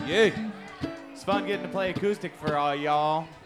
Yay. It's fun getting to play acoustic for all y'all.